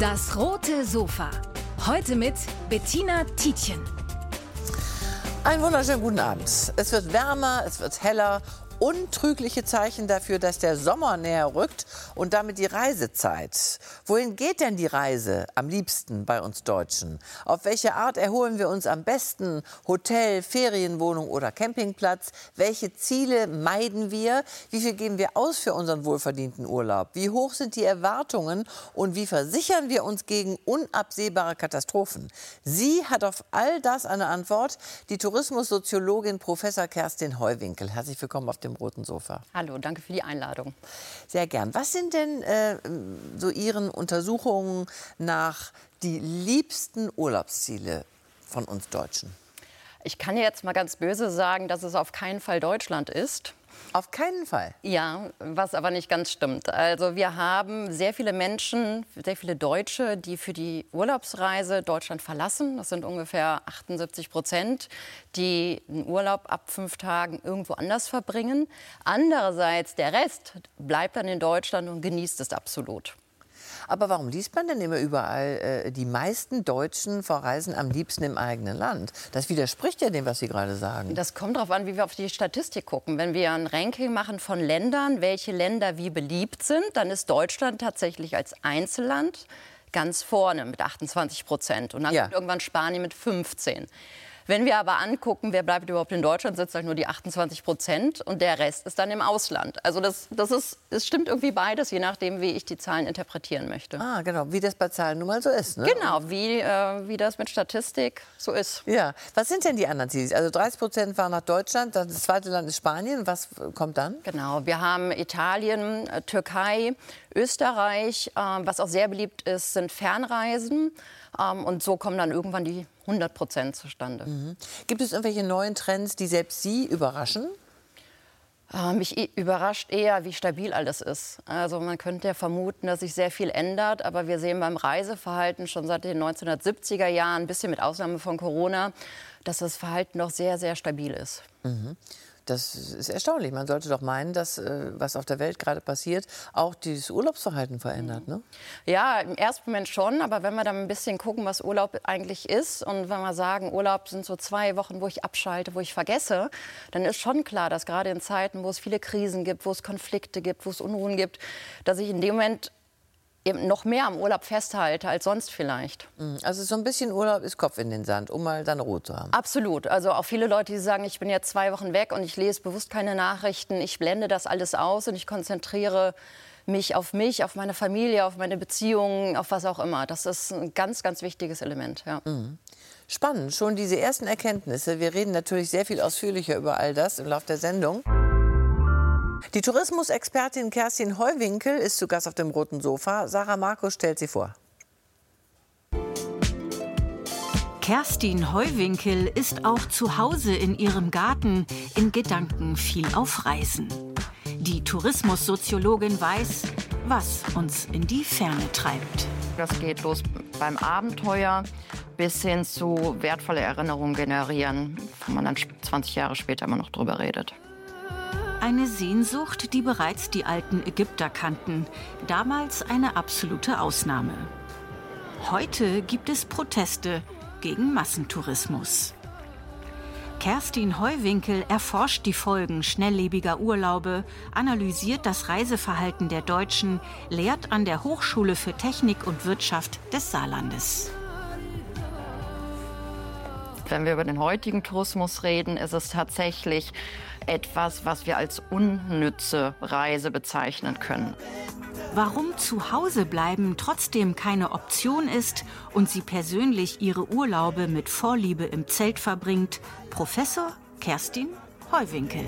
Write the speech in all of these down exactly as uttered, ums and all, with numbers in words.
Das rote Sofa. Heute mit Bettina Tietjen. Einen wunderschönen guten Abend. Es wird wärmer, es wird heller. Untrügliche Zeichen dafür, dass der Sommer näher rückt und damit die Reisezeit. Wohin geht denn die Reise am liebsten bei uns Deutschen? Auf welche Art erholen wir uns am besten? Hotel, Ferienwohnung oder Campingplatz? Welche Ziele meiden wir? Wie viel geben wir aus für unseren wohlverdienten Urlaub? Wie hoch sind die Erwartungen und wie versichern wir uns gegen unabsehbare Katastrophen? Sie hat auf all das eine Antwort, die Tourismussoziologin Professor Kerstin Heuwinkel. Herzlich willkommen auf dem roten Sofa. Hallo, danke für die Einladung. Sehr gern. Was sind denn äh, so Ihren Untersuchungen nach die liebsten Urlaubsziele von uns Deutschen? Ich kann jetzt mal ganz böse sagen, dass es auf keinen Fall Deutschland ist. Auf keinen Fall? Ja, was aber nicht ganz stimmt. Also wir haben sehr viele Menschen, sehr viele Deutsche, die für die Urlaubsreise Deutschland verlassen. Das sind ungefähr achtundsiebzig Prozent, die den Urlaub ab fünf Tagen irgendwo anders verbringen. Andererseits, der Rest bleibt dann in Deutschland und genießt es absolut. Aber warum liest man denn immer überall, äh, die meisten Deutschen verreisen am liebsten im eigenen Land? Das widerspricht ja dem, was Sie gerade sagen. Das kommt darauf an, wie wir auf die Statistik gucken. Wenn wir ein Ranking machen von Ländern, welche Länder wie beliebt sind, dann ist Deutschland tatsächlich als Einzelland ganz vorne mit achtundzwanzig Prozent. Und dann Ja. kommt irgendwann Spanien mit fünfzehn. Wenn wir aber angucken, wer bleibt überhaupt in Deutschland, sind es halt nur die achtundzwanzig Prozent und der Rest ist dann im Ausland. Also das, das, ist, es stimmt irgendwie beides, je nachdem, wie ich die Zahlen interpretieren möchte. Ah, genau, wie das bei Zahlen nun mal so ist. Ne? Genau, wie, äh, wie das mit Statistik so ist. Ja, was sind denn die anderen Ziele? Also dreißig Prozent fahren nach Deutschland, das zweite Land ist Spanien. Was kommt dann? Genau, wir haben Italien, äh, Türkei, Österreich. Äh, was auch sehr beliebt ist, sind Fernreisen. Ähm, und so kommen dann irgendwann die hundert Prozent zustande. Mhm. Gibt es irgendwelche neuen Trends, die selbst Sie überraschen? Äh, mich i- überrascht eher, wie stabil alles ist. Also man könnte ja vermuten, dass sich sehr viel ändert. Aber wir sehen beim Reiseverhalten schon seit den neunzehnhundertsiebziger Jahren, ein bisschen mit Ausnahme von Corona, dass das Verhalten noch sehr, sehr stabil ist. Mhm. Das ist erstaunlich. Man sollte doch meinen, dass, äh, was auf der Welt gerade passiert, auch dieses Urlaubsverhalten verändert, ne? Ja, im ersten Moment schon, aber wenn wir dann ein bisschen gucken, was Urlaub eigentlich ist und wenn wir sagen, Urlaub sind so zwei Wochen, wo ich abschalte, wo ich vergesse, dann ist schon klar, dass gerade in Zeiten, wo es viele Krisen gibt, wo es Konflikte gibt, wo es Unruhen gibt, dass ich in dem Moment eben noch mehr am Urlaub festhalte als sonst vielleicht. Also so ein bisschen Urlaub ist Kopf in den Sand, um mal dann Ruhe zu haben. Absolut. Also auch viele Leute, die sagen, ich bin jetzt zwei Wochen weg und ich lese bewusst keine Nachrichten, ich blende das alles aus und ich konzentriere mich auf mich, auf meine Familie, auf meine Beziehungen, auf was auch immer. Das ist ein ganz, ganz wichtiges Element. Ja. Mhm. Spannend, schon diese ersten Erkenntnisse. Wir reden natürlich sehr viel ausführlicher über all das im Laufe der Sendung. Die Tourismusexpertin Kerstin Heuwinkel ist zu Gast auf dem roten Sofa. Sarah Markus stellt sie vor. Kerstin Heuwinkel ist auch zu Hause in ihrem Garten in Gedanken viel auf Reisen. Die Tourismussoziologin weiß, was uns in die Ferne treibt. Das geht los beim Abenteuer bis hin zu wertvolle Erinnerungen generieren, wo man dann zwanzig Jahre später immer noch drüber redet. Eine Sehnsucht, die bereits die alten Ägypter kannten. Damals eine absolute Ausnahme. Heute gibt es Proteste gegen Massentourismus. Kerstin Heuwinkel erforscht die Folgen schnelllebiger Urlaube, analysiert das Reiseverhalten der Deutschen, lehrt an der Hochschule für Technik und Wirtschaft des Saarlandes. Wenn wir über den heutigen Tourismus reden, ist es tatsächlich etwas, was wir als unnütze Reise bezeichnen können. Warum zu Hause bleiben trotzdem keine Option ist und sie persönlich ihre Urlaube mit Vorliebe im Zelt verbringt, Professor Kerstin Heuwinkel.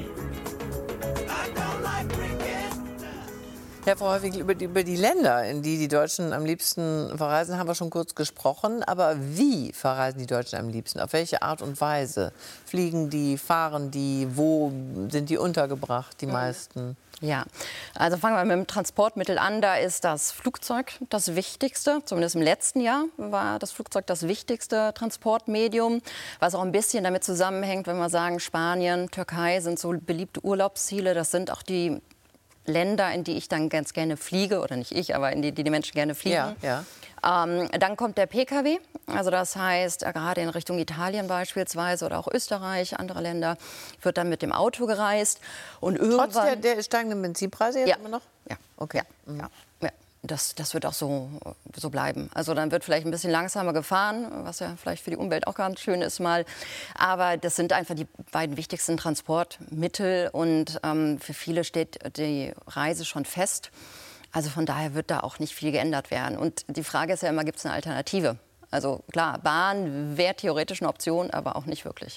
Ja, Frau Heuwinkel, über die, über die Länder, in die die Deutschen am liebsten verreisen, haben wir schon kurz gesprochen. Aber wie verreisen die Deutschen am liebsten? Auf welche Art und Weise? Fliegen die, fahren die? Wo sind die untergebracht, die meisten? Ja, also fangen wir mit dem Transportmittel an. Da ist das Flugzeug das Wichtigste. Zumindest im letzten Jahr war das Flugzeug das wichtigste Transportmedium. Was auch ein bisschen damit zusammenhängt, wenn wir sagen, Spanien, Türkei sind so beliebte Urlaubsziele. Das sind auch die Länder, in die ich dann ganz gerne fliege. Oder nicht ich, aber in die die, die Menschen gerne fliegen. Ja, ja. Ähm, dann kommt der Pkw, also das heißt, äh, gerade in Richtung Italien beispielsweise oder auch Österreich, andere Länder, wird dann mit dem Auto gereist. Und irgendwann, Trotz der, der steigenden Benzinpreise jetzt ja, immer noch? Ja, Okay. ja, mhm. ja, ja. Das, das wird auch so, so bleiben. Also dann wird vielleicht ein bisschen langsamer gefahren, was ja vielleicht für die Umwelt auch ganz schön ist mal. Aber das sind einfach die beiden wichtigsten Transportmittel und ähm, für viele steht die Reise schon fest. Also von daher wird da auch nicht viel geändert werden. Und die Frage ist ja immer, gibt es eine Alternative? Also klar, Bahn wäre theoretisch eine Option, aber auch nicht wirklich.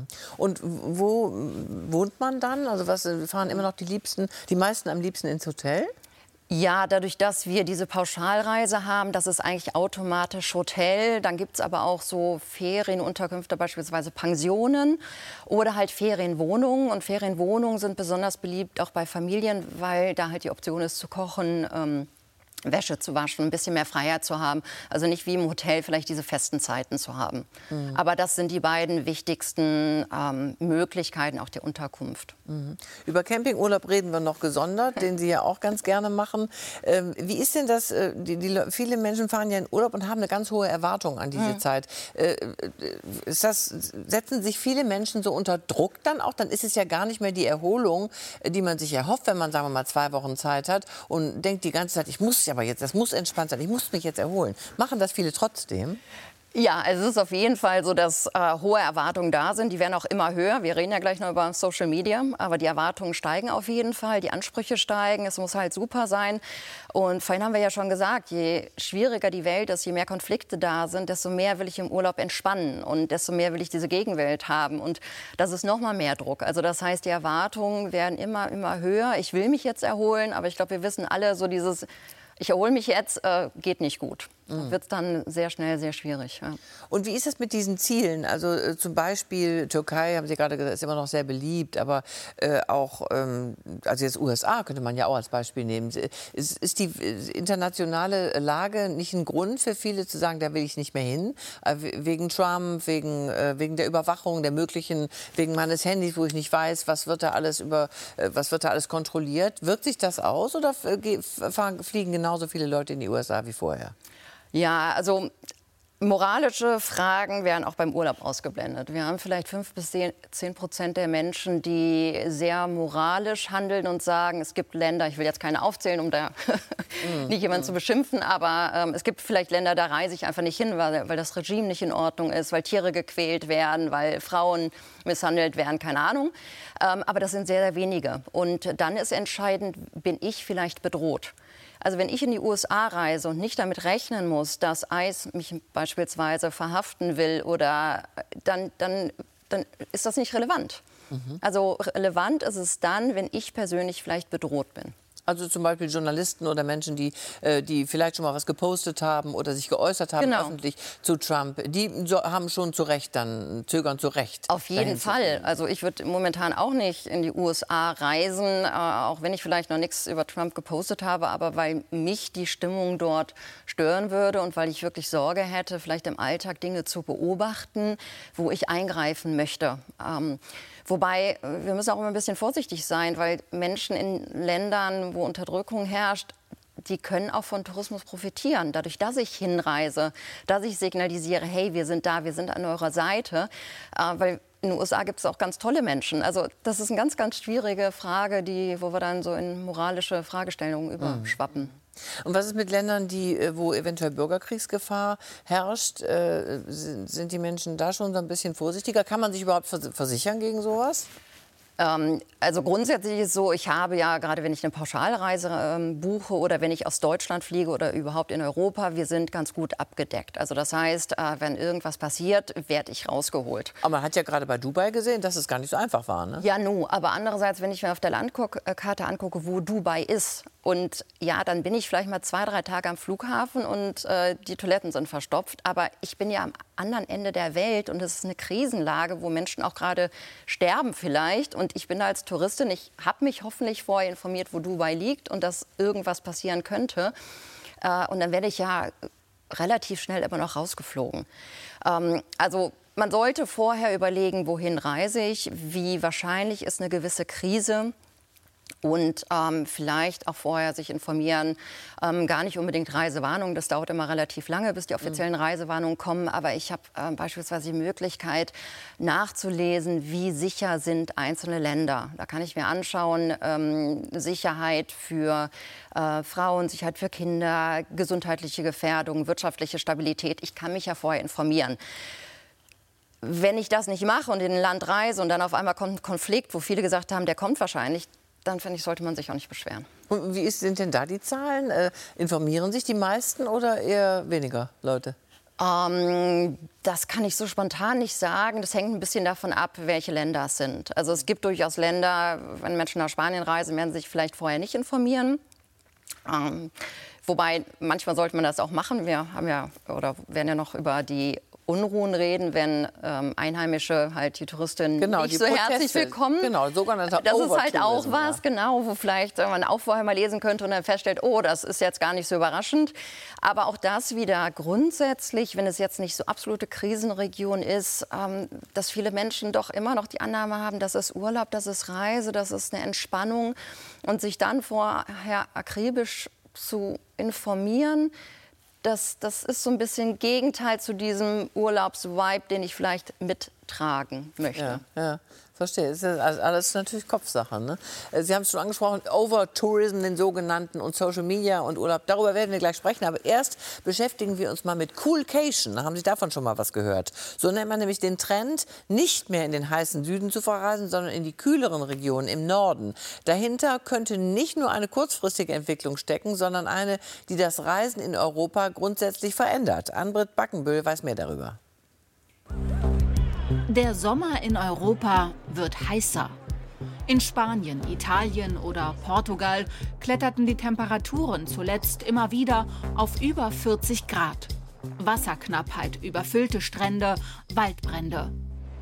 Und wo wohnt man dann? Also was fahren immer noch die liebsten, die meisten am liebsten ins Hotel? Ja, dadurch, dass wir diese Pauschalreise haben, das ist eigentlich automatisch Hotel. Dann gibt es aber auch so Ferienunterkünfte, beispielsweise Pensionen oder halt Ferienwohnungen. Und Ferienwohnungen sind besonders beliebt auch bei Familien, weil da halt die Option ist zu kochen, ähm, Wäsche zu waschen, ein bisschen mehr Freiheit zu haben. Also nicht wie im Hotel vielleicht diese festen Zeiten zu haben. Mhm. Aber das sind die beiden wichtigsten ähm, Möglichkeiten auch der Unterkunft. Mhm. Über Campingurlaub reden wir noch gesondert, den Sie ja auch ganz gerne machen. Ähm, wie ist denn das? Äh, die, die, viele Menschen fahren ja in Urlaub und haben eine ganz hohe Erwartung an diese mhm. Zeit. Äh, ist das, setzen sich viele Menschen so unter Druck dann auch? Dann ist es ja gar nicht mehr die Erholung, die man sich erhofft, wenn man, sagen wir mal, zwei Wochen Zeit hat und denkt die ganze Zeit, ich muss aber jetzt, das muss entspannt sein, ich muss mich jetzt erholen. Machen das viele trotzdem? Ja, also es ist auf jeden Fall so, dass äh, hohe Erwartungen da sind. Die werden auch immer höher. Wir reden ja gleich noch über Social Media, aber die Erwartungen steigen auf jeden Fall. Die Ansprüche steigen. Es muss halt super sein. Und vorhin haben wir ja schon gesagt, je schwieriger die Welt ist, je mehr Konflikte da sind, desto mehr will ich im Urlaub entspannen und desto mehr will ich diese Gegenwelt haben. Und das ist noch mal mehr Druck. Also das heißt, die Erwartungen werden immer, immer höher. Ich will mich jetzt erholen, aber ich glaube, wir wissen alle so dieses, ich erhole mich jetzt, äh, geht nicht gut. Mhm. Wird es dann sehr schnell sehr schwierig. Ja. Und wie ist es mit diesen Zielen? Also äh, zum Beispiel Türkei, haben Sie gerade gesagt, ist immer noch sehr beliebt, aber äh, auch, ähm, also jetzt U S A könnte man ja auch als Beispiel nehmen. Ist, ist die internationale Lage nicht ein Grund für viele zu sagen, da will ich nicht mehr hin? Äh, wegen Trump, wegen, äh, wegen der Überwachung, der möglichen, wegen meines Handys, wo ich nicht weiß, was wird da alles über, äh, was wird da alles kontrolliert? Wirkt sich das aus oder äh, fahren, fliegen genauso viele Leute in die U S A wie vorher? Ja, also moralische Fragen werden auch beim Urlaub ausgeblendet. Wir haben vielleicht fünf bis zehn Prozent der Menschen, die sehr moralisch handeln und sagen, es gibt Länder, ich will jetzt keine aufzählen, um da mm, nicht jemanden mm. zu beschimpfen, aber ähm, es gibt vielleicht Länder, da reise ich einfach nicht hin, weil, weil das Regime nicht in Ordnung ist, weil Tiere gequält werden, weil Frauen misshandelt werden, keine Ahnung. Ähm, aber das sind sehr, sehr wenige. Und dann ist entscheidend, bin ich vielleicht bedroht? Also wenn ich in die U S A reise und nicht damit rechnen muss, dass ICE mich beispielsweise verhaften will, oder dann, dann, dann ist das nicht relevant. Mhm. Also relevant ist es dann, wenn ich persönlich vielleicht bedroht bin. Also zum Beispiel Journalisten oder Menschen, die, äh, die vielleicht schon mal was gepostet haben oder sich geäußert haben genau. öffentlich zu Trump, die so, haben schon zu Recht dann, zögern zu Recht. Auf jeden Fall. Also ich würde momentan auch nicht in die U S A reisen, äh, auch wenn ich vielleicht noch nichts über Trump gepostet habe, aber weil mich die Stimmung dort stören würde und weil ich wirklich Sorge hätte, vielleicht im Alltag Dinge zu beobachten, wo ich eingreifen möchte. Ähm, Wobei, wir müssen auch immer ein bisschen vorsichtig sein, weil Menschen in Ländern, wo Unterdrückung herrscht, die können auch von Tourismus profitieren. Dadurch, dass ich hinreise, dass ich signalisiere, hey, wir sind da, wir sind an eurer Seite. Äh, weil in den U S A gibt es auch ganz tolle Menschen. Also das ist eine ganz, ganz schwierige Frage, die, wo wir dann so in moralische Fragestellungen überschwappen. Mhm. Und was ist mit Ländern, die, wo eventuell Bürgerkriegsgefahr herrscht? Äh, sind die Menschen da schon so ein bisschen vorsichtiger? Kann man sich überhaupt versichern gegen sowas? Ähm, also grundsätzlich ist es so, ich habe ja, gerade wenn ich eine Pauschalreise ähm, buche oder wenn ich aus Deutschland fliege oder überhaupt in Europa, wir sind ganz gut abgedeckt. Also das heißt, äh, wenn irgendwas passiert, werde ich rausgeholt. Aber man hat ja gerade bei Dubai gesehen, dass es gar nicht so einfach war, ne? Ja, nu, aber andererseits, wenn ich mir auf der Landkarte angucke, wo Dubai ist, und ja, dann bin ich vielleicht mal zwei, drei Tage am Flughafen und äh, die Toiletten sind verstopft. Aber ich bin ja am anderen Ende der Welt und es ist eine Krisenlage, wo Menschen auch gerade sterben vielleicht. Und ich bin da als Touristin, ich habe mich hoffentlich vorher informiert, wo Dubai liegt und dass irgendwas passieren könnte. Äh, und dann werde ich ja relativ schnell immer noch rausgeflogen. Ähm, also man sollte vorher überlegen, wohin reise ich, wie wahrscheinlich ist eine gewisse Krise. Und ähm, vielleicht auch vorher sich informieren, ähm, gar nicht unbedingt Reisewarnungen, das dauert immer relativ lange, bis die offiziellen Reisewarnungen kommen. Aber ich habe äh, beispielsweise die Möglichkeit nachzulesen, wie sicher sind einzelne Länder. Da kann ich mir anschauen, ähm, Sicherheit für äh, Frauen, Sicherheit für Kinder, gesundheitliche Gefährdung, wirtschaftliche Stabilität. Ich kann mich ja vorher informieren. Wenn ich das nicht mache und in ein Land reise und dann auf einmal kommt ein Konflikt, wo viele gesagt haben, der kommt wahrscheinlich, dann finde ich, sollte man sich auch nicht beschweren. Und wie ist, sind denn da die Zahlen? Äh, informieren sich die meisten oder eher weniger Leute? Ähm, das kann ich so spontan nicht sagen. Das hängt ein bisschen davon ab, welche Länder es sind. Also es gibt durchaus Länder, wenn Menschen nach Spanien reisen, werden sie sich vielleicht vorher nicht informieren. Ähm, wobei, manchmal sollte man das auch machen. Wir haben ja, oder werden ja noch über die Unruhen reden, wenn ähm, Einheimische halt die Touristinnen genau, nicht die so Proteste. herzlich willkommen. Genau, sogenannter Das ist halt auch Overtourism, was, ja. genau, wo vielleicht äh, man auch vorher mal lesen könnte und dann feststellt, oh, das ist jetzt gar nicht so überraschend. Aber auch das wieder grundsätzlich, wenn es jetzt nicht so absolute Krisenregion ist, ähm, dass viele Menschen doch immer noch die Annahme haben, das ist Urlaub, das ist Reise, das ist eine Entspannung und sich dann vorher akribisch zu informieren. Das, das ist so ein bisschen Gegenteil zu diesem Urlaubsvibe, den ich vielleicht mittragen möchte. Ja, ja. Verstehe. Das ist alles natürlich Kopfsache. Ne? Sie haben es schon angesprochen, Overtourism, den sogenannten, und Social Media und Urlaub. Darüber werden wir gleich sprechen. Aber erst beschäftigen wir uns mal mit Coolcation. Haben Sie davon schon mal was gehört? So nennt man nämlich den Trend, nicht mehr in den heißen Süden zu verreisen, sondern in die kühleren Regionen im Norden. Dahinter könnte nicht nur eine kurzfristige Entwicklung stecken, sondern eine, die das Reisen in Europa grundsätzlich verändert. Ann-Britt Backenbühl weiß mehr darüber. Der Sommer in Europa wird heißer. In Spanien, Italien oder Portugal kletterten die Temperaturen zuletzt immer wieder auf über vierzig Grad. Wasserknappheit, überfüllte Strände, Waldbrände.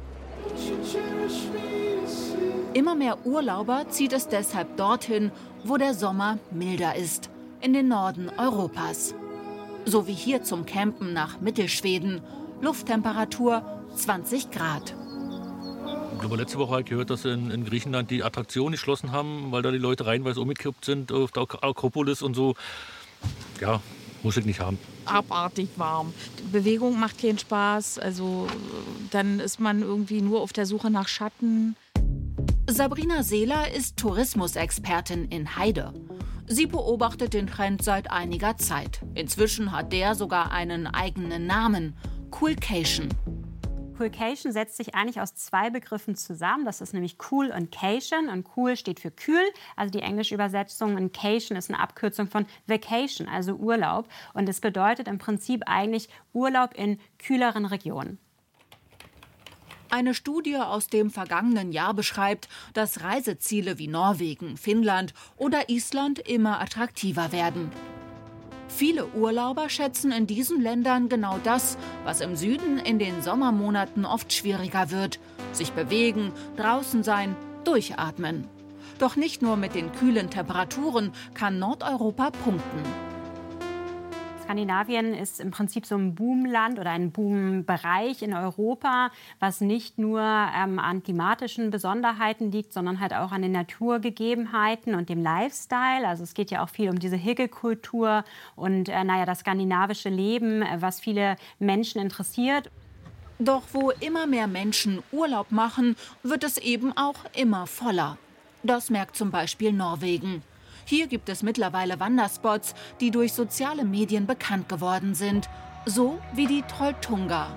Immer mehr Urlauber zieht es deshalb dorthin, wo der Sommer milder ist, in den Norden Europas. So wie hier zum Campen nach Mittelschweden. Lufttemperatur zwanzig Grad. Ich habe letzte Woche halt gehört, dass sie in, in Griechenland die Attraktion geschlossen haben, weil da die Leute reihenweise umgekippt sind auf der Akropolis und so. Ja, muss ich nicht haben. Abartig warm. Bewegung macht keinen Spaß. Also dann ist man irgendwie nur auf der Suche nach Schatten. Sabrina Seeler ist Tourismusexpertin in Heide. Sie beobachtet den Trend seit einiger Zeit. Inzwischen hat der sogar einen eigenen Namen: Coolcation. Coolcation setzt sich eigentlich aus zwei Begriffen zusammen. Das ist nämlich Cool und Cation. Und Cool steht für kühl, also die englische Übersetzung. Und Cation ist eine Abkürzung von Vacation, also Urlaub. Und es bedeutet im Prinzip eigentlich Urlaub in kühleren Regionen. Eine Studie aus dem vergangenen Jahr beschreibt, dass Reiseziele wie Norwegen, Finnland oder Island immer attraktiver werden. Viele Urlauber schätzen in diesen Ländern genau das, was im Süden in den Sommermonaten oft schwieriger wird: sich bewegen, draußen sein, durchatmen. Doch nicht nur mit den kühlen Temperaturen kann Nordeuropa punkten. Skandinavien ist im Prinzip so ein Boomland oder ein Boombereich in Europa, was nicht nur ähm, an klimatischen Besonderheiten liegt, sondern halt auch an den Naturgegebenheiten und dem Lifestyle. Also es geht ja auch viel um diese Higgelkultur und äh, naja, das skandinavische Leben, äh, was viele Menschen interessiert. Doch wo immer mehr Menschen Urlaub machen, wird es eben auch immer voller. Das merkt zum Beispiel Norwegen. Hier gibt es mittlerweile Wanderspots, die durch soziale Medien bekannt geworden sind. So wie die Trolltunga.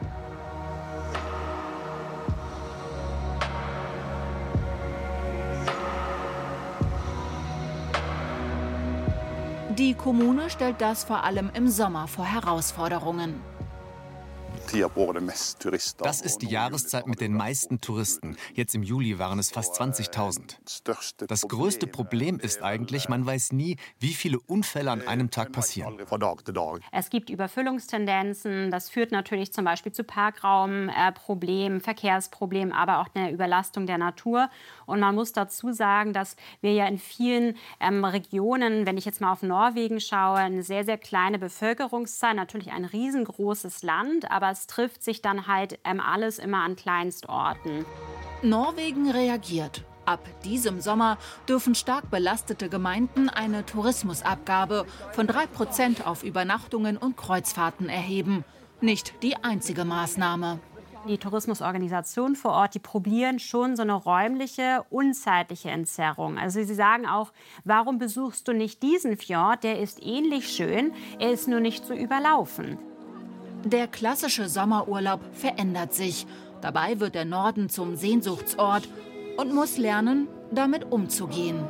Die Kommune stellt das vor allem im Sommer vor Herausforderungen. Das ist die Jahreszeit mit den meisten Touristen. Jetzt im Juli waren es fast zwanzigtausend. Das größte Problem ist eigentlich, man weiß nie, wie viele Unfälle an einem Tag passieren. Es gibt Überfüllungstendenzen. Das führt natürlich zum Beispiel zu Parkraumproblemen, Verkehrsproblemen, aber auch der Überlastung der Natur. Und man muss dazu sagen, dass wir ja in vielen ähm, Regionen, wenn ich jetzt mal auf Norwegen schaue, eine sehr, sehr kleine Bevölkerungszahl, natürlich ein riesengroßes Land, aber es trifft sich dann halt ähm, alles immer an Kleinstorten. Norwegen reagiert. Ab diesem Sommer dürfen stark belastete Gemeinden eine Tourismusabgabe von drei Prozent auf Übernachtungen und Kreuzfahrten erheben. Nicht die einzige Maßnahme. Die Tourismusorganisationen vor Ort, die probieren schon so eine räumliche, unzeitliche Entzerrung. Also sie sagen auch, warum besuchst du nicht diesen Fjord? Der ist ähnlich schön, er ist nur nicht so überlaufen. Der klassische Sommerurlaub verändert sich. Dabei wird der Norden zum Sehnsuchtsort und muss lernen, damit umzugehen.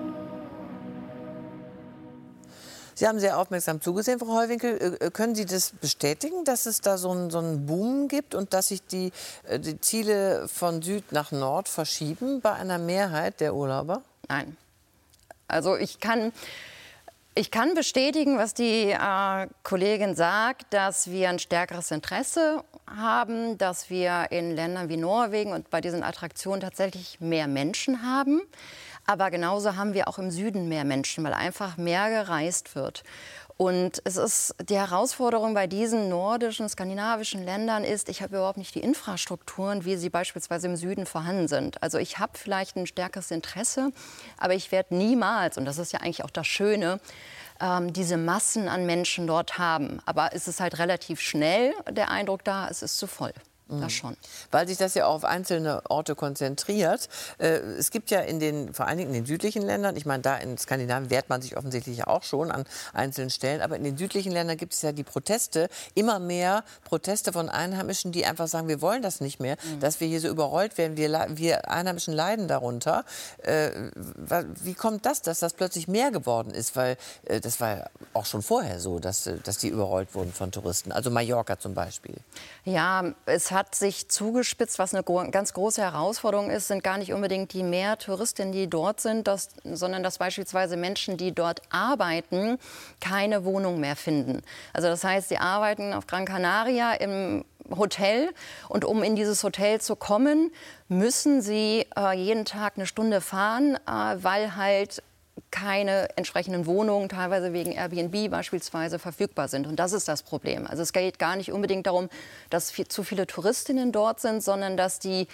Sie haben sehr aufmerksam zugesehen, Frau Heuwinkel. Können Sie das bestätigen, dass es da so einen, so einen Boom gibt und dass sich die, die Ziele von Süd nach Nord verschieben bei einer Mehrheit der Urlauber? Nein. Also ich kann, ich kann bestätigen, was die äh, Kollegin sagt, dass wir ein stärkeres Interesse haben, dass wir in Ländern wie Norwegen und bei diesen Attraktionen tatsächlich mehr Menschen haben. Aber genauso haben wir auch im Süden mehr Menschen, weil einfach mehr gereist wird. Und es ist die Herausforderung bei diesen nordischen, skandinavischen Ländern ist, ich habe überhaupt nicht die Infrastrukturen, wie sie beispielsweise im Süden vorhanden sind. Also ich habe vielleicht ein stärkeres Interesse, aber ich werde niemals, und das ist ja eigentlich auch das Schöne, ähm, diese Massen an Menschen dort haben. Aber es ist halt relativ schnell der Eindruck da, es ist zu voll. Das schon. Weil sich das ja auch auf einzelne Orte konzentriert. Äh, es gibt ja in den, vor allen Dingen in den südlichen Ländern, ich meine, da in Skandinavien wehrt man sich offensichtlich auch schon an einzelnen Stellen, aber in den südlichen Ländern gibt es ja die Proteste, immer mehr Proteste von Einheimischen, die einfach sagen, wir wollen das nicht mehr, mhm. dass wir hier so überrollt werden, wir, wir Einheimischen leiden darunter. Äh, wie kommt das, dass das plötzlich mehr geworden ist? Weil äh, das war ja auch schon vorher so, dass, dass die überrollt wurden von Touristen, also Mallorca zum Beispiel. Ja, es hat sich zugespitzt, was eine gro- ganz große Herausforderung ist, sind gar nicht unbedingt die mehr Touristinnen, die dort sind, das, sondern dass beispielsweise Menschen, die dort arbeiten, keine Wohnung mehr finden. Also das heißt, sie arbeiten auf Gran Canaria im Hotel und um in dieses Hotel zu kommen, müssen sie äh, jeden Tag eine Stunde fahren, äh, weil halt keine entsprechenden Wohnungen, teilweise wegen Airbnb beispielsweise, verfügbar sind. Und das ist das Problem. Also es geht gar nicht unbedingt darum, dass viel, zu viele Touristinnen dort sind, sondern dass die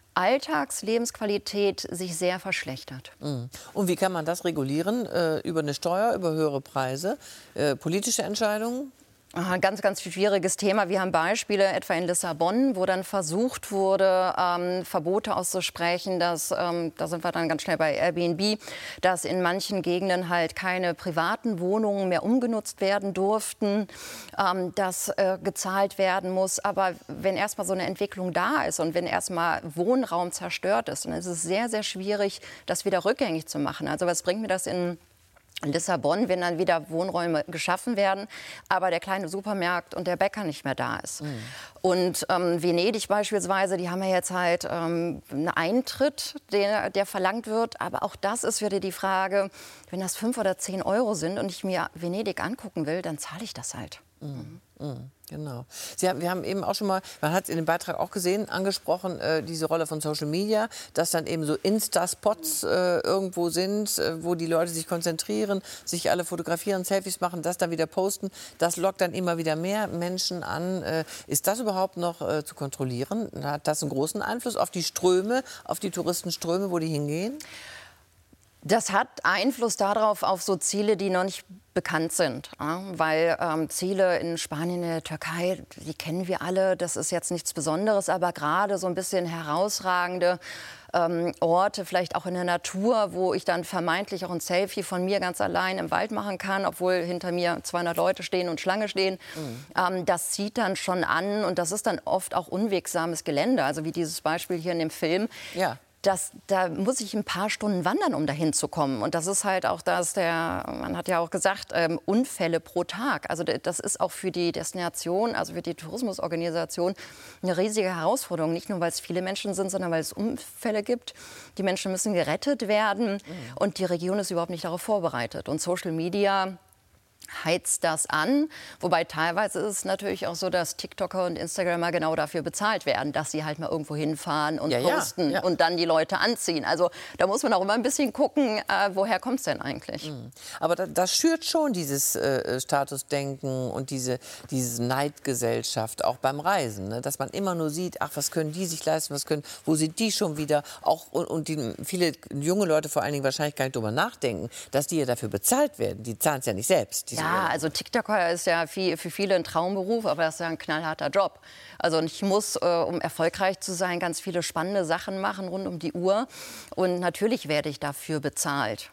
Alltagslebensqualität sich sehr verschlechtert. Und wie kann man das regulieren? Äh, über eine Steuer, über höhere Preise, äh, politische Entscheidungen? Ein ganz, ganz schwieriges Thema. Wir haben Beispiele etwa in Lissabon, wo dann versucht wurde, ähm, Verbote auszusprechen. Dass, ähm, da sind wir dann ganz schnell bei Airbnb, dass in manchen Gegenden halt keine privaten Wohnungen mehr umgenutzt werden durften, ähm, dass äh, gezahlt werden muss. Aber wenn erstmal so eine Entwicklung da ist und wenn erstmal Wohnraum zerstört ist, dann ist es sehr, sehr schwierig, das wieder rückgängig zu machen. Also was bringt mir das in In Lissabon, wenn dann wieder Wohnräume geschaffen werden, aber der kleine Supermarkt und der Bäcker nicht mehr da ist. Mhm. Und ähm, Venedig beispielsweise, die haben ja jetzt halt ähm, einen Eintritt, der, der verlangt wird. Aber auch das ist wieder die Frage, wenn das fünf oder zehn Euro sind und ich mir Venedig angucken will, dann zahle ich das halt. Mhm. Mhm. Genau. Sie haben, wir haben eben auch schon mal, man hat es in dem Beitrag auch gesehen, angesprochen, äh, diese Rolle von Social Media, dass dann eben so Insta-Spots äh, irgendwo sind, äh, wo die Leute sich konzentrieren, sich alle fotografieren, Selfies machen, das dann wieder posten. Das lockt dann immer wieder mehr Menschen an. Äh, ist das überhaupt noch äh, zu kontrollieren? Hat das einen großen Einfluss auf die Ströme, auf die Touristenströme, wo die hingehen? Das hat Einfluss darauf, auf so Ziele, die noch nicht bekannt sind. Ja? Weil ähm, Ziele in Spanien, in der Türkei, die kennen wir alle. Das ist jetzt nichts Besonderes, aber gerade so ein bisschen herausragende ähm, Orte, vielleicht auch in der Natur, wo ich dann vermeintlich auch ein Selfie von mir ganz allein im Wald machen kann, obwohl hinter mir zweihundert Leute stehen und Schlange stehen. Mhm. Ähm, das zieht dann schon an und das ist dann oft auch unwegsames Gelände. Also wie dieses Beispiel hier in dem Film. Ja. Das, da muss ich ein paar Stunden wandern, um dahin zu kommen. Und das ist halt auch das, der, man hat ja auch gesagt, ähm, Unfälle pro Tag. Also das ist auch für die Destination, also für die Tourismusorganisation eine riesige Herausforderung. Nicht nur, weil es viele Menschen sind, sondern weil es Unfälle gibt. Die Menschen müssen gerettet werden mhm. und die Region ist überhaupt nicht darauf vorbereitet. Und Social Media heizt das an. Wobei teilweise ist es natürlich auch so, dass TikToker und Instagramer genau dafür bezahlt werden, dass sie halt mal irgendwo hinfahren und ja, posten ja, ja. und dann die Leute anziehen. Also da muss man auch immer ein bisschen gucken, äh, woher kommt es denn eigentlich. Mhm. Aber das, das schürt schon dieses äh, Statusdenken und diese, diese Neidgesellschaft auch beim Reisen. Ne? Dass man immer nur sieht, ach, was können die sich leisten, was können, wo sind die schon wieder? Auch, und und die, viele junge Leute vor allen Dingen wahrscheinlich gar nicht drüber nachdenken, dass die ja dafür bezahlt werden. Die zahlen es ja nicht selbst. Die Ja, also TikToker ist ja für viele ein Traumberuf, aber das ist ja ein knallharter Job. Also ich muss, äh, um erfolgreich zu sein, ganz viele spannende Sachen machen rund um die Uhr. Und natürlich werde ich dafür bezahlt.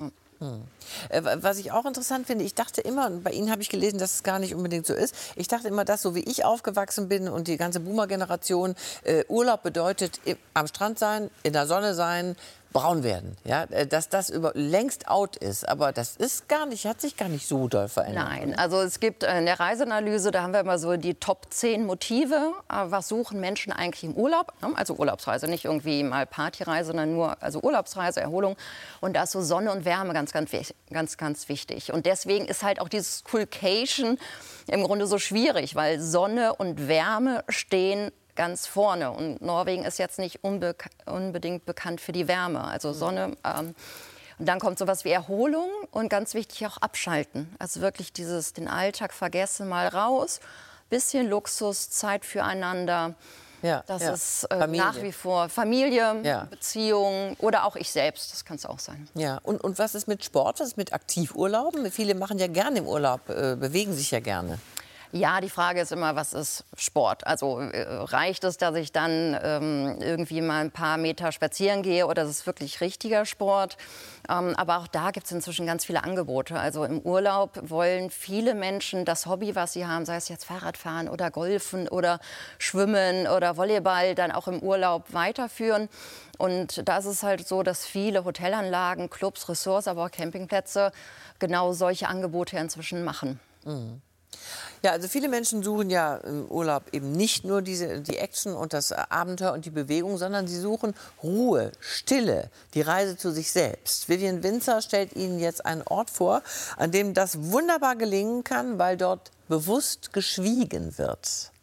Hm. Was ich auch interessant finde, ich dachte immer, und bei Ihnen habe ich gelesen, dass es gar nicht unbedingt so ist, ich dachte immer, dass so wie ich aufgewachsen bin und die ganze Boomer-Generation, äh, Urlaub bedeutet im, am Strand sein, in der Sonne sein, braun werden, ja, dass das über, längst out ist, aber das ist gar nicht, hat sich gar nicht so doll verändert. Nein, also es gibt in der Reiseanalyse, da haben wir immer so die Top zehn Motive, was suchen Menschen eigentlich im Urlaub, also Urlaubsreise, nicht irgendwie mal Partyreise, sondern nur also Urlaubsreise, Erholung, und da ist so Sonne und Wärme ganz, ganz, ganz, ganz wichtig und deswegen ist halt auch dieses Coolcation im Grunde so schwierig, weil Sonne und Wärme stehen ganz vorne. Und Norwegen ist jetzt nicht unbe unbedingt bekannt für die Wärme, also Sonne. Ähm, und dann kommt sowas wie Erholung und ganz wichtig auch abschalten. Also wirklich dieses, den Alltag vergessen, mal raus, bisschen Luxus, Zeit füreinander. Ja, das ja. ist äh, nach wie vor Familie, ja. Beziehung oder auch ich selbst, das kann es auch sein. Ja. Und, und was ist mit Sport, was ist mit Aktivurlauben? Viele machen ja gerne im Urlaub, äh, bewegen sich ja gerne. Ja, die Frage ist immer, was ist Sport? Also äh, reicht es, dass ich dann ähm, irgendwie mal ein paar Meter spazieren gehe oder ist es wirklich richtiger Sport? Ähm, aber auch da gibt es inzwischen ganz viele Angebote. Also im Urlaub wollen viele Menschen das Hobby, was sie haben, sei es jetzt Fahrradfahren oder Golfen oder Schwimmen oder Volleyball, dann auch im Urlaub weiterführen. Und da ist es halt so, dass viele Hotelanlagen, Clubs, Ressorts, aber auch Campingplätze genau solche Angebote inzwischen machen. Mhm. Ja, also viele Menschen suchen ja im Urlaub eben nicht nur diese, die Action und das Abenteuer und die Bewegung, sondern sie suchen Ruhe, Stille, die Reise zu sich selbst. Vivian Winzer stellt Ihnen jetzt einen Ort vor, an dem das wunderbar gelingen kann, weil dort bewusst geschwiegen wird.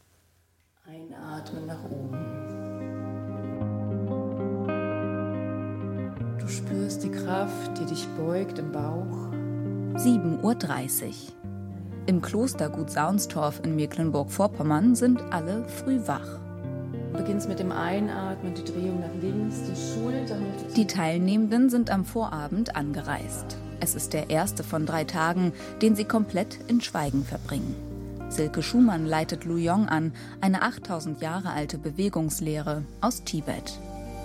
Einatmen nach oben. Du spürst die Kraft, die dich beugt im Bauch. sieben Uhr dreißig. Im Klostergut Saunstorf in Mecklenburg-Vorpommern sind alle früh wach. Du beginnst mit dem Einatmen, die Drehung nach links, die Schulter. Die Teilnehmenden sind am Vorabend angereist. Es ist der erste von drei Tagen, den sie komplett in Schweigen verbringen. Silke Schumann leitet Luyong an, eine achttausend Jahre alte Bewegungslehre aus Tibet.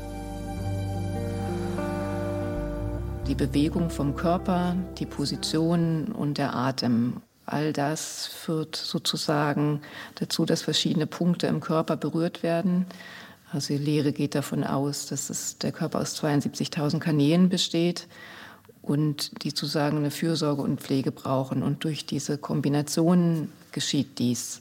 Die Bewegung vom Körper, die Position und der Atem. All das führt sozusagen dazu, dass verschiedene Punkte im Körper berührt werden. Also die Lehre geht davon aus, dass es, der Körper aus zweiundsiebzigtausend Kanälen besteht und die sozusagen eine Fürsorge und Pflege brauchen. Und durch diese Kombination geschieht dies.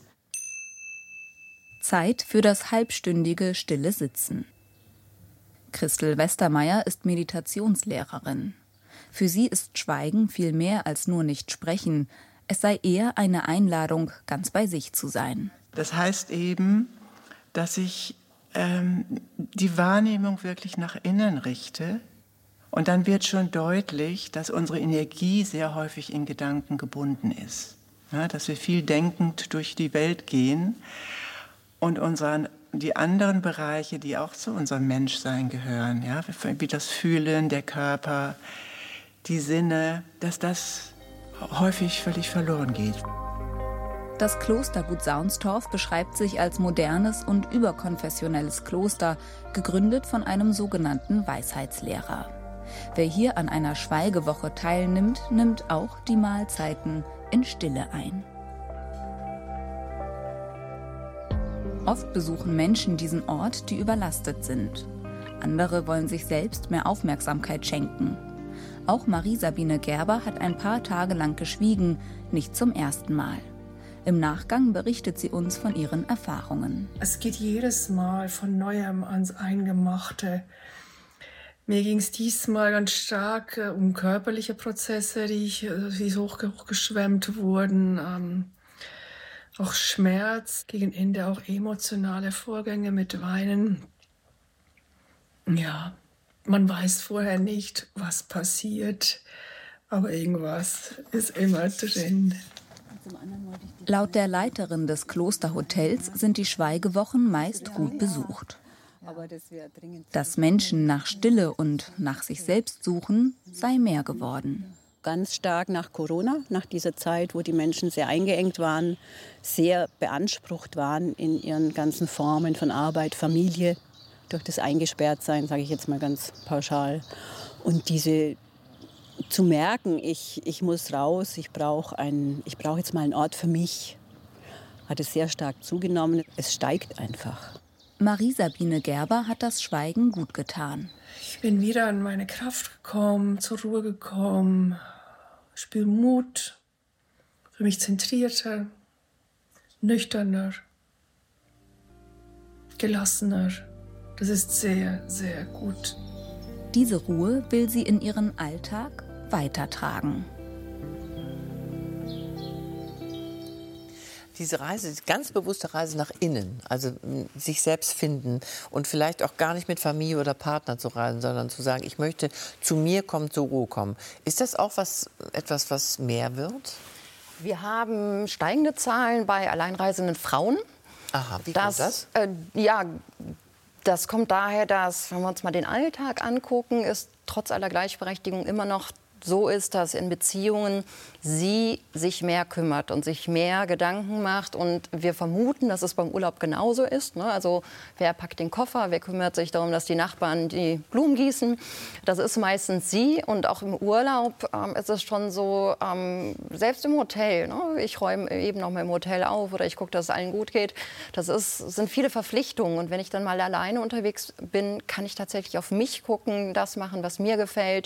Zeit für das halbstündige stille Sitzen. Christel Westermeier ist Meditationslehrerin. Für sie ist Schweigen viel mehr als nur nicht sprechen. Es sei eher eine Einladung, ganz bei sich zu sein. Das heißt eben, dass ich ähm, die Wahrnehmung wirklich nach innen richte. Und dann wird schon deutlich, dass unsere Energie sehr häufig in Gedanken gebunden ist. Ja, dass wir viel denkend durch die Welt gehen und unseren, die anderen Bereiche, die auch zu unserem Menschsein gehören, ja, wie das Fühlen, der Körper, die Sinne, dass das häufig völlig verloren geht. Das Klostergut Saunstorf beschreibt sich als modernes und überkonfessionelles Kloster, gegründet von einem sogenannten Weisheitslehrer. Wer hier an einer Schweigewoche teilnimmt, nimmt auch die Mahlzeiten in Stille ein. Oft besuchen Menschen diesen Ort, die überlastet sind. Andere wollen sich selbst mehr Aufmerksamkeit schenken. Auch Marie-Sabine Gerber hat ein paar Tage lang geschwiegen, nicht zum ersten Mal. Im Nachgang berichtet sie uns von ihren Erfahrungen. Es geht jedes Mal von Neuem ans Eingemachte. Mir ging es diesmal ganz stark äh, um körperliche Prozesse, die, ich, äh, die hoch, hochgeschwemmt wurden. Ähm, auch Schmerz, gegen Ende auch emotionale Vorgänge mit Weinen. Ja, man weiß vorher nicht, was passiert, aber irgendwas ist immer drin. Laut der Leiterin des Klosterhotels sind die Schweigewochen meist gut besucht. Dass Menschen nach Stille und nach sich selbst suchen, sei mehr geworden. Ganz stark nach Corona, nach dieser Zeit, wo die Menschen sehr eingeengt waren, sehr beansprucht waren in ihren ganzen Formen von Arbeit, Familie, durch das Eingesperrtsein, sage ich jetzt mal ganz pauschal. Und diese zu merken, ich, ich muss raus, ich brauche ich brauch jetzt mal einen Ort für mich, hat es sehr stark zugenommen. Es steigt einfach. Marie-Sabine Gerber hat das Schweigen gut getan. Ich bin wieder in meine Kraft gekommen, zur Ruhe gekommen, spüre Mut, für mich zentrierter, nüchterner, gelassener. Das ist sehr, sehr gut. Diese Ruhe will sie in ihren Alltag weitertragen. Diese Reise, die ganz bewusste Reise nach innen, also sich selbst finden und vielleicht auch gar nicht mit Familie oder Partner zu reisen, sondern zu sagen, ich möchte zu mir kommen, zur Ruhe kommen. Ist das auch was, etwas, was mehr wird? Wir haben steigende Zahlen bei alleinreisenden Frauen. Aha, wie das, kommt das? Äh, ja, das kommt daher, dass, wenn wir uns mal den Alltag angucken, ist trotz aller Gleichberechtigung immer noch so ist, dass in Beziehungen sie sich mehr kümmert und sich mehr Gedanken macht. Und wir vermuten, dass es beim Urlaub genauso ist. Ne? Also wer packt den Koffer, wer kümmert sich darum, dass die Nachbarn die Blumen gießen. Das ist meistens sie. Und auch im Urlaub ähm, ist es schon so, ähm, selbst im Hotel. Ne? Ich räume eben noch mal im Hotel auf oder ich gucke, dass es allen gut geht. Das ist, sind viele Verpflichtungen. Und wenn ich dann mal alleine unterwegs bin, kann ich tatsächlich auf mich gucken, das machen, was mir gefällt.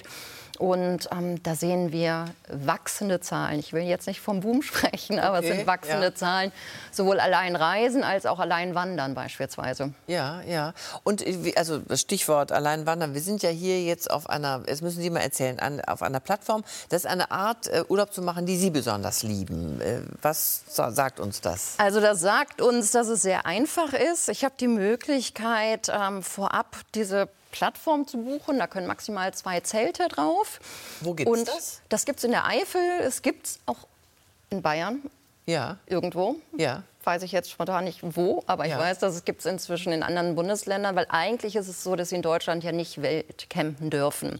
Und ähm, da sehen wir wachsende Zahlen. Ich will jetzt nicht vom Boom sprechen, aber okay, es sind wachsende ja. Zahlen. Sowohl allein reisen als auch allein wandern beispielsweise. Ja, ja. Und also das Stichwort allein wandern. Wir sind ja hier jetzt auf einer, das müssen Sie mal erzählen, an, auf einer Plattform. Das ist eine Art äh, Urlaub zu machen, die Sie besonders lieben. Äh, was sagt uns das? Also das sagt uns, dass es sehr einfach ist. Ich habe die Möglichkeit, ähm, vorab diese Plattform zu buchen. Da können maximal zwei Zelte drauf. Wo gibt es das? Das gibt es in der Eifel. Es gibt es auch in Bayern. Ja. Irgendwo. Ja. Weiß ich jetzt spontan nicht wo, aber ich ja. weiß, dass es gibt es inzwischen in anderen Bundesländern, weil eigentlich ist es so, dass sie in Deutschland ja nicht wildcampen dürfen.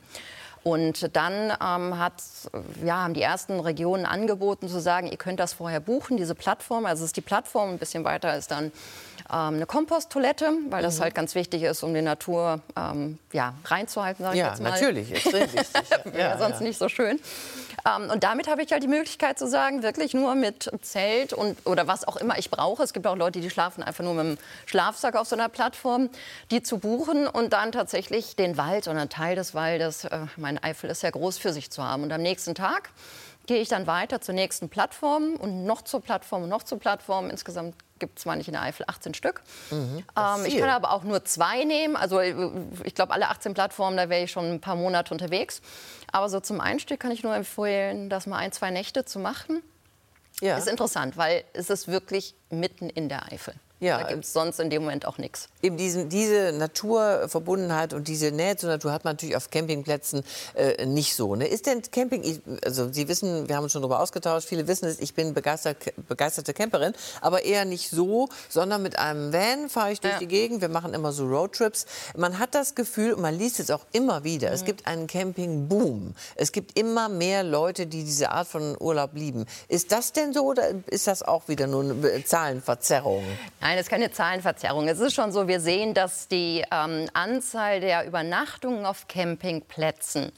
Und dann ähm, hat, ja, haben die ersten Regionen angeboten zu sagen, ihr könnt das vorher buchen, diese Plattform. Also es ist die Plattform, ein bisschen weiter ist dann ähm, eine Komposttoilette, weil das mhm. halt ganz wichtig ist, um die Natur ähm, ja, reinzuhalten, sage ich ja, jetzt mal. Natürlich, extrem wichtig. Wäre ja, sonst ja. nicht so schön. Ähm, und damit habe ich halt die Möglichkeit zu sagen, wirklich nur mit Zelt und, oder was auch immer ich brauche. Es gibt auch Leute, die schlafen einfach nur mit dem Schlafsack auf so einer Plattform, die zu buchen und dann tatsächlich den Wald oder einen Teil des Waldes, äh, mein Eifel ist ja groß, für sich zu haben. Und am nächsten Tag gehe ich dann weiter zur nächsten Plattform und noch zur Plattform und noch zur Plattform. Insgesamt gibt es zwar nicht in der Eifel achtzehn Stück. Mhm, ähm, ich kann aber auch nur zwei nehmen. Also ich glaube, alle achtzehn Plattformen, da wäre ich schon ein paar Monate unterwegs. Aber so zum Einstieg kann ich nur empfehlen, das mal ein, zwei Nächte zu machen. Ja. Ist interessant, weil es ist wirklich mitten in der Eifel. Ja. Da gibt es sonst in dem Moment auch nichts. Eben diesen, diese Naturverbundenheit und diese Nähe zur Natur hat man natürlich auf Campingplätzen äh, nicht so. Ne? Ist denn Camping, ich, also Sie wissen, wir haben uns schon darüber ausgetauscht, viele wissen es, ich bin begeistert, begeisterte Camperin, aber eher nicht so, sondern mit einem Van fahre ich durch ja. die Gegend, wir machen immer so Roadtrips. Man hat das Gefühl, und man liest es auch immer wieder, mhm. es gibt einen Campingboom. Es gibt immer mehr Leute, die diese Art von Urlaub lieben. Ist das denn so oder ist das auch wieder nur eine Zahlenverzerrung? Nein, es ist keine Zahlenverzerrung. Es ist schon so, wir sehen, dass die ähm, Anzahl der Übernachtungen auf Campingplätzen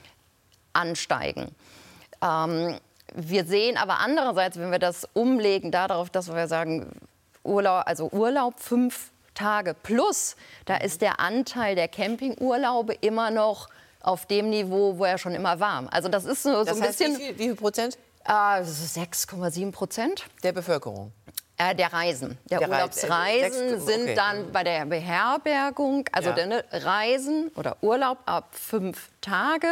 ansteigen. Ähm, wir sehen aber andererseits, wenn wir das umlegen darauf, dass wir sagen, Urlaub, also Urlaub fünf Tage plus, da ist der Anteil der Campingurlaube immer noch auf dem Niveau, wo er schon immer war. Also das ist so, so das ein heißt, bisschen... Wie viel, wie viel Prozent? Äh, sechs Komma sieben Prozent. Der Bevölkerung? Äh, der Reisen. Der, der Urlaubsreisen Reise, sind okay. dann bei der Beherbergung, also Ja. deine Reisen oder Urlaub ab fünf Tage.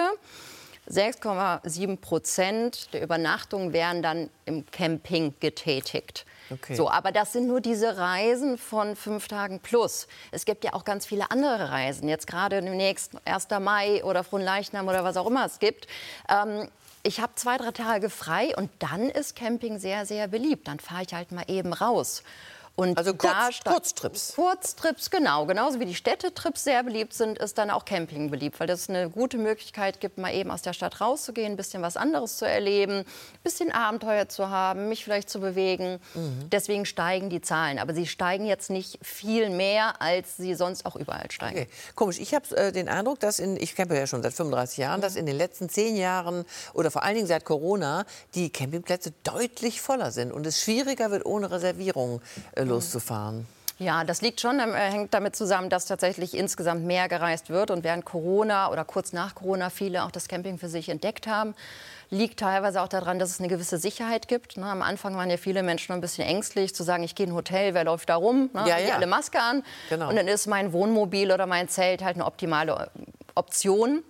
sechs Komma sieben Prozent der Übernachtungen werden dann im Camping getätigt. Okay. So, aber das sind nur diese Reisen von fünf Tagen plus. Es gibt ja auch ganz viele andere Reisen. Jetzt gerade demnächst erster Mai oder Fronleichnam oder was auch immer es gibt. Ähm, ich habe zwei, drei Tage frei und dann ist Camping sehr, sehr beliebt. Dann fahre ich halt mal eben raus. Und also kurz, da sta- Kurztrips. Kurztrips, genau. Genauso wie die Städtetrips sehr beliebt sind, ist dann auch Camping beliebt. Weil das eine gute Möglichkeit gibt, mal eben aus der Stadt rauszugehen, ein bisschen was anderes zu erleben, ein bisschen Abenteuer zu haben, mich vielleicht zu bewegen. Mhm. Deswegen steigen die Zahlen. Aber sie steigen jetzt nicht viel mehr, als sie sonst auch überall steigen. Okay. Komisch, ich habe äh, den Eindruck, dass in, ich campe ja schon seit fünfunddreißig Jahren, dass in den letzten zehn Jahren oder vor allen Dingen seit Corona die Campingplätze deutlich voller sind und es schwieriger wird, ohne Reservierung äh, loszufahren. Ja, das liegt schon, äh, hängt damit zusammen, dass tatsächlich insgesamt mehr gereist wird und während Corona oder kurz nach Corona viele auch das Camping für sich entdeckt haben. Liegt teilweise auch daran, dass es eine gewisse Sicherheit gibt. Ne, am Anfang waren ja viele Menschen noch ein bisschen ängstlich, zu sagen, ich gehe in ein Hotel, wer läuft da rum? Ne, Ja, die ja. alle Maske an. Genau. Und dann ist mein Wohnmobil oder mein Zelt halt eine optimale Option.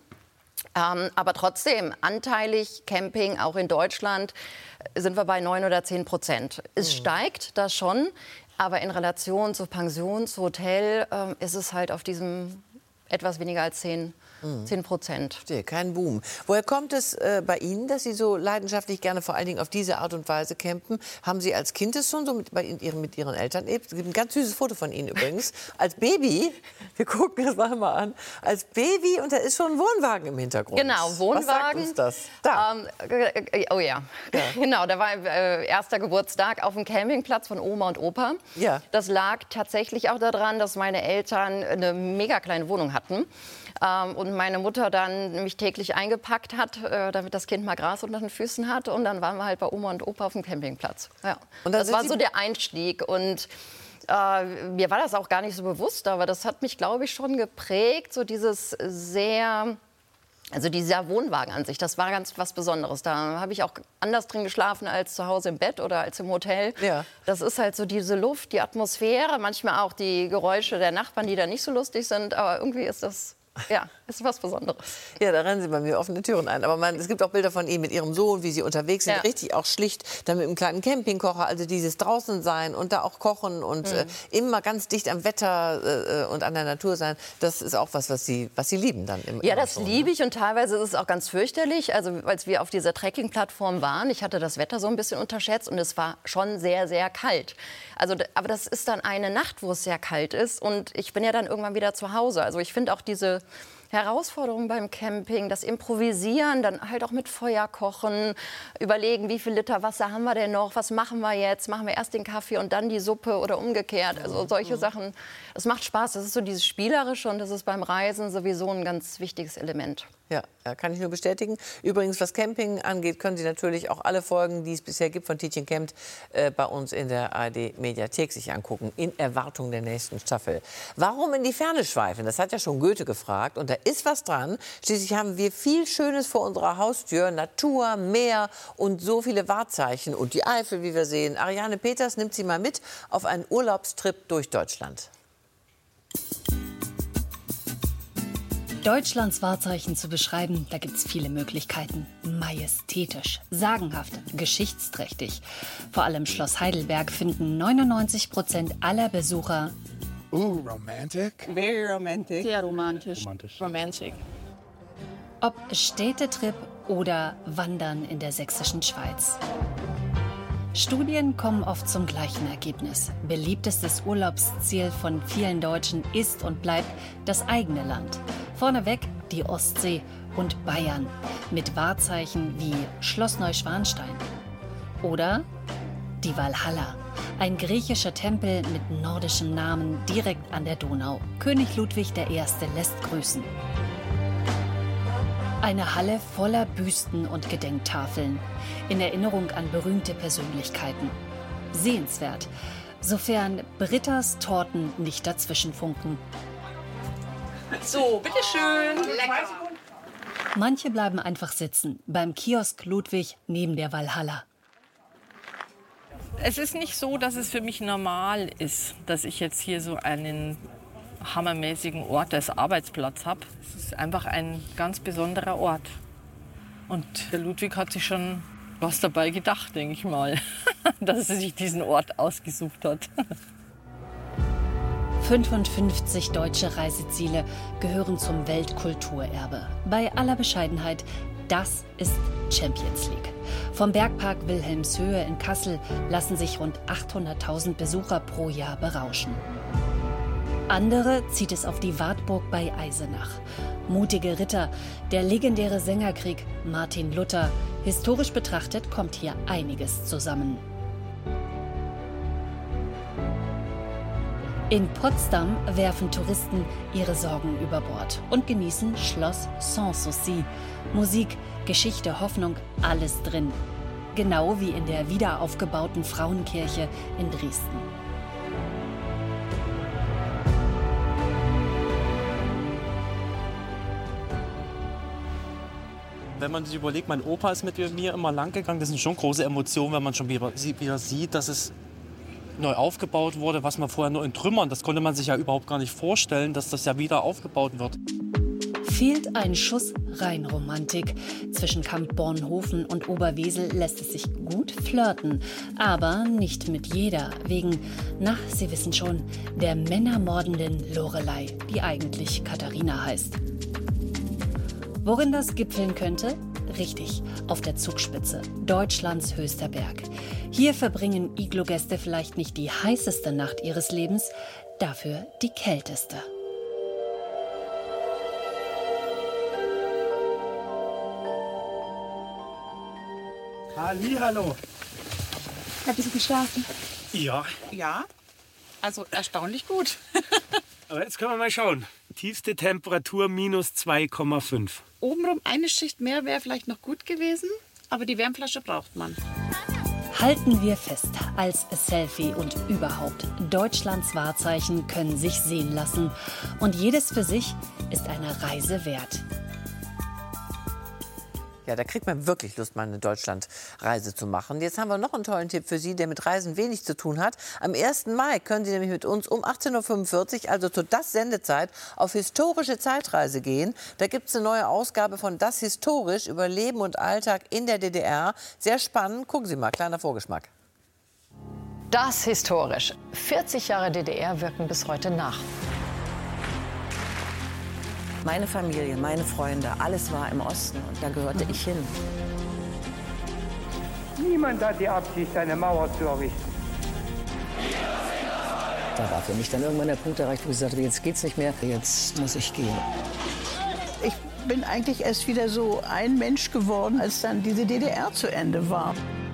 Ähm, aber trotzdem, anteilig Camping, auch in Deutschland, sind wir bei neun oder zehn Prozent. Es steigt das schon, aber in Relation zu Pension, zu Hotel, ähm, ist es halt auf diesem etwas weniger als zehn Prozent. Verstehe, kein Boom. Woher kommt es äh, bei Ihnen, dass Sie so leidenschaftlich gerne vor allen Dingen auf diese Art und Weise campen? Haben Sie als Kind es schon so mit, bei Ihren, mit Ihren Eltern erlebt? Es gibt ein ganz süßes Foto von Ihnen übrigens. Als Baby, wir gucken das mal an, als Baby und da ist schon ein Wohnwagen im Hintergrund. Genau, Wohnwagen. Was sagt uns das? Da. Ähm, äh, oh ja. ja, genau, da war äh, erster Geburtstag auf dem Campingplatz von Oma und Opa. Ja. Das lag tatsächlich auch daran, dass meine Eltern eine mega kleine Wohnung hatten. Ähm, und meine Mutter dann mich täglich eingepackt hat, äh, damit das Kind mal Gras unter den Füßen hat. Und dann waren wir halt bei Oma und Opa auf dem Campingplatz. Ja. Und dann das sind war Sie so der Einstieg. Und äh, mir war das auch gar nicht so bewusst, aber das hat mich, glaube ich, schon geprägt. So dieses sehr... Also dieser Wohnwagen an sich, das war ganz was Besonderes. Da habe ich auch anders drin geschlafen als zu Hause im Bett oder als im Hotel. Ja. Das ist halt so diese Luft, die Atmosphäre, manchmal auch die Geräusche der Nachbarn, die da nicht so lustig sind. Aber irgendwie ist das, ja, ist was Besonderes. Ja, da rennen Sie bei mir offene Türen ein. Aber man, es gibt auch Bilder von Ihnen mit Ihrem Sohn, wie Sie unterwegs sind. Ja. Richtig auch schlicht, dann mit einem kleinen Campingkocher. Also dieses draußen sein und da auch kochen und Mhm. äh, immer ganz dicht am Wetter äh, und an der Natur sein. Das ist auch was, was Sie, was Sie lieben dann. Im, Ja, immer das so, ne? liebe ich und teilweise ist es auch ganz fürchterlich. Also als wir auf dieser Trekkingplattform waren, ich hatte das Wetter so ein bisschen unterschätzt und es war schon sehr, sehr kalt. Also, d- aber das ist dann eine Nacht, wo es sehr kalt ist und ich bin ja dann irgendwann wieder zu Hause. Also ich finde auch diese Herausforderung beim Camping, das Improvisieren, dann halt auch mit Feuer kochen, überlegen, wie viel Liter Wasser haben wir denn noch, was machen wir jetzt, machen wir erst den Kaffee und dann die Suppe oder umgekehrt, also solche Sachen, das macht Spaß, das ist so dieses Spielerische und das ist beim Reisen sowieso ein ganz wichtiges Element. Ja, ja, kann ich nur bestätigen. Übrigens, was Camping angeht, können Sie natürlich auch alle Folgen, die es bisher gibt von Tietjen Campt, äh, bei uns in der A R D-Mediathek sich angucken, in Erwartung der nächsten Staffel. Warum in die Ferne schweifen? Das hat ja schon Goethe gefragt. Und da ist was dran. Schließlich haben wir viel Schönes vor unserer Haustür. Natur, Meer und so viele Wahrzeichen. Und die Eifel, wie wir sehen. Ariane Peters nimmt Sie mal mit auf einen Urlaubstrip durch Deutschland. Deutschlands Wahrzeichen zu beschreiben, da gibt es viele Möglichkeiten. Majestätisch, sagenhaft, geschichtsträchtig. Vor allem Schloss Heidelberg finden neunundneunzig Prozent aller Besucher. Ooh, romantic. Very romantic. Sehr romantisch. Romantisch. Romantic. Ob Städtetrip oder Wandern in der sächsischen Schweiz. Studien kommen oft zum gleichen Ergebnis. Beliebtestes Urlaubsziel von vielen Deutschen ist und bleibt das eigene Land. Vorneweg die Ostsee und Bayern mit Wahrzeichen wie Schloss Neuschwanstein. Oder die Walhalla, ein griechischer Tempel mit nordischem Namen direkt an der Donau. König Ludwig der Erste lässt grüßen. Eine Halle voller Büsten und Gedenktafeln, in Erinnerung an berühmte Persönlichkeiten. Sehenswert, sofern Britta's Torten nicht dazwischenfunken. So, bitteschön. Lecker. Manche bleiben einfach sitzen, beim Kiosk Ludwig neben der Walhalla. Es ist nicht so, dass es für mich normal ist, dass ich jetzt hier so einen hammermäßigen Ort als Arbeitsplatz habe. Es ist einfach ein ganz besonderer Ort. Und der Ludwig hat sich schon was dabei gedacht, denke ich mal, dass er sich diesen Ort ausgesucht hat. fünfundfünfzig deutsche Reiseziele gehören zum Weltkulturerbe. Bei aller Bescheidenheit, das ist Champions League. Vom Bergpark Wilhelmshöhe in Kassel lassen sich rund achthunderttausend Besucher pro Jahr berauschen. Andere zieht es auf die Wartburg bei Eisenach. Mutige Ritter, der legendäre Sängerkrieg, Martin Luther. Historisch betrachtet kommt hier einiges zusammen. In Potsdam werfen Touristen ihre Sorgen über Bord und genießen Schloss Sanssouci. Musik, Geschichte, Hoffnung, alles drin. Genau wie in der wiederaufgebauten Frauenkirche in Dresden. Wenn man sich überlegt, mein Opa ist mit mir immer lang gegangen, das sind schon große Emotionen, wenn man schon wieder, wieder sieht, dass es neu aufgebaut wurde, was man vorher nur in Trümmern, das konnte man sich ja überhaupt gar nicht vorstellen, dass das ja wieder aufgebaut wird. Fehlt ein Schuss Rheinromantik. Zwischen Kamp Bornhofen und Oberwesel lässt es sich gut flirten. Aber nicht mit jeder. Wegen, na, Sie wissen schon, der männermordenden Lorelei, die eigentlich Katharina heißt. Worin das gipfeln könnte? Richtig, auf der Zugspitze, Deutschlands höchster Berg. Hier verbringen Iglo-Gäste vielleicht nicht die heißeste Nacht ihres Lebens, dafür die kälteste. Hallihallo. Ein bisschen geschlafen? Ja. Ja, also erstaunlich gut. Aber jetzt können wir mal schauen. Tiefste Temperatur minus zwei Komma fünf. Obenrum eine Schicht mehr wäre vielleicht noch gut gewesen, aber die Wärmflasche braucht man. Halten wir fest, als Selfie und überhaupt, Deutschlands Wahrzeichen können sich sehen lassen. Und jedes für sich ist eine Reise wert. Ja, da kriegt man wirklich Lust, mal eine Deutschlandreise zu machen. Jetzt haben wir noch einen tollen Tipp für Sie, der mit Reisen wenig zu tun hat. Am ersten Mai können Sie nämlich mit uns um achtzehn Uhr fünfundvierzig, also zur Das Sendezeit, auf historische Zeitreise gehen. Da gibt es eine neue Ausgabe von Das Historisch über Leben und Alltag in der D D R. Sehr spannend. Gucken Sie mal, kleiner Vorgeschmack. Das Historisch. vierzig Jahre D D R wirken bis heute nach. Meine Familie, meine Freunde, alles war im Osten und da gehörte ich hin. Niemand hat die Absicht, eine Mauer zu errichten. Da war für mich dann irgendwann der Punkt erreicht, wo ich sagte, jetzt geht's nicht mehr, jetzt muss ich gehen. Ich bin eigentlich erst wieder so ein Mensch geworden, als dann diese D D R zu Ende war.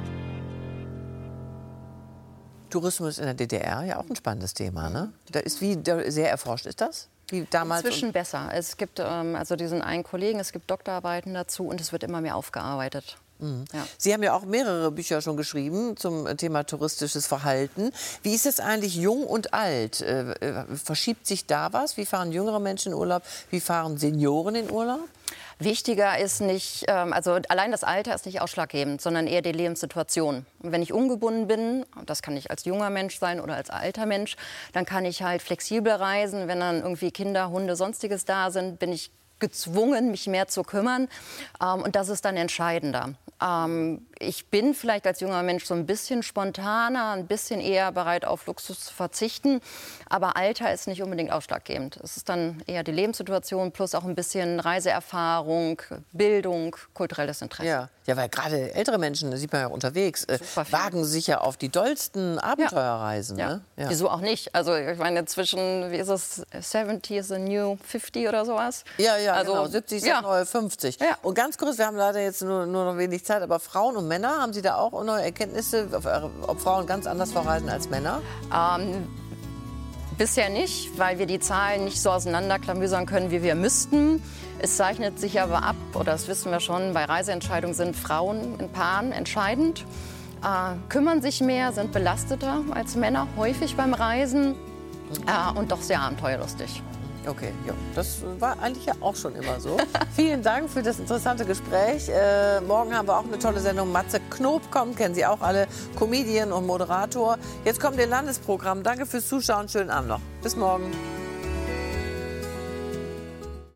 Tourismus in der D D R, ja auch ein spannendes Thema, ne? Da ist wie sehr erforscht, ist das? Wie damals Inzwischen besser. Es gibt ähm, also diesen einen Kollegen, es gibt Doktorarbeiten dazu und es wird immer mehr aufgearbeitet. Mhm. Ja. Sie haben ja auch mehrere Bücher schon geschrieben zum Thema touristisches Verhalten. Wie ist es eigentlich jung und alt? Äh, äh, verschiebt sich da was? Wie fahren jüngere Menschen in Urlaub? Wie fahren Senioren in Urlaub? Wichtiger ist nicht, ähm, also allein das Alter ist nicht ausschlaggebend, sondern eher die Lebenssituation. Und wenn ich ungebunden bin, das kann ich als junger Mensch sein oder als alter Mensch, dann kann ich halt flexibel reisen. Wenn dann irgendwie Kinder, Hunde, Sonstiges da sind, bin ich gezwungen, mich mehr zu kümmern. Ähm, und das ist dann entscheidender. Ähm, ich bin vielleicht als junger Mensch so ein bisschen spontaner, ein bisschen eher bereit, auf Luxus zu verzichten. Aber Alter ist nicht unbedingt ausschlaggebend. Es ist dann eher die Lebenssituation plus auch ein bisschen Reiseerfahrung, Bildung, kulturelles Interesse. Ja, ja, weil gerade ältere Menschen, das sieht man ja unterwegs, äh, wagen sich ja auf die dollsten Abenteuerreisen. Ja. Ne? Ja. Wieso auch nicht? Also ich meine, zwischen, wie ist es, seventy is the new fifty oder sowas? Ja, ja, also, genau. siebzig ist ja. das neue fünfzig. Ja. Und ganz kurz, wir haben leider jetzt nur, nur noch wenig Zeit, aber Frauen und Männer, haben Sie da auch neue Erkenntnisse, ob Frauen ganz anders verreisen als Männer? Ähm, bisher nicht, weil wir die Zahlen nicht so auseinanderklamüsern können, wie wir müssten. Es zeichnet sich aber ab, oder das wissen wir schon, bei Reiseentscheidungen sind Frauen in Paaren entscheidend, äh, kümmern sich mehr, sind belasteter als Männer, häufig beim Reisen äh, und doch sehr abenteuerlustig. Okay, ja, das war eigentlich ja auch schon immer so. Vielen Dank für das interessante Gespräch. Äh, morgen haben wir auch eine tolle Sendung. Matze Knob kommt, kennen Sie auch alle, Comedian und Moderator. Jetzt kommt Ihr Landesprogramm. Danke fürs Zuschauen, schönen Abend noch. Bis morgen.